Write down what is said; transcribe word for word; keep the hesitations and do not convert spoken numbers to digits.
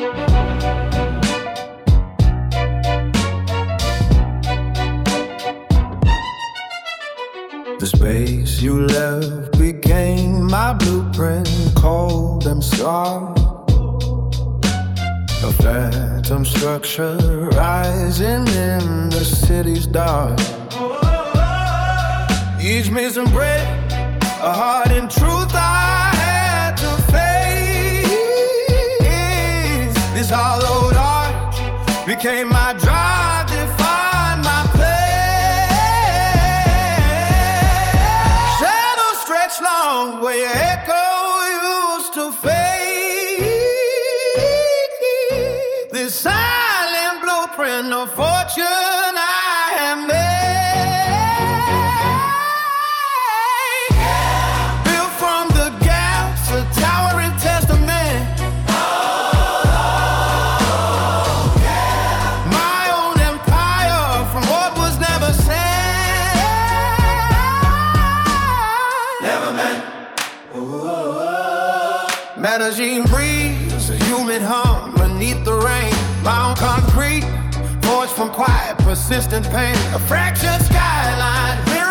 The space you left became my blueprint, cold and scarred. A phantom structure rising in the city's dark. Each missing breath, a heart and truth I had to face. This hollowed arch became my drive to find my place. Shadows stretch long where your echo used to fade. This silent blueprint of fortune I have made. Medellin breeze, a humid hum beneath the rain. Bound concrete, forged from quiet, persistent pain. A fractured skyline.